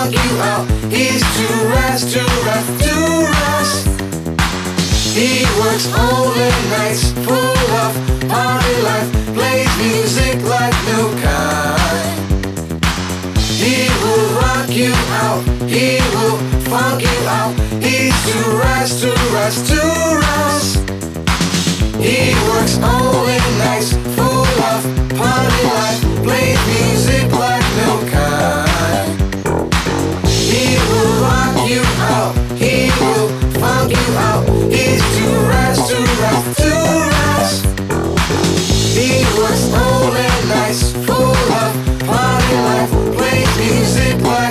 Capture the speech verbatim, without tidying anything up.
funk you out. He's too rest, too rest, too rest. He works only nights, full of party life, plays music like no kind. He will rock you out, he will funk you out. He's too rest, too rest, too rest. He works only nights, full of party life, plays music like no kind. He will rock you out, he will funk you out. He's too rest, too rest, too rest. He works only nights, full of party life, plays music like